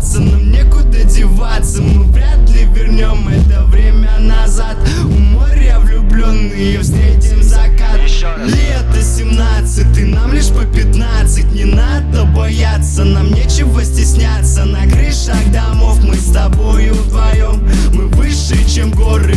оставаться, нам некуда деваться. Мы вряд ли вернем это время назад. У моря влюбленные встретим закат. Лето 17, и нам лишь по 15. Не надо бояться, нам нечего стесняться. На крышах домов мы с тобою вдвоем. Мы выше, чем горы,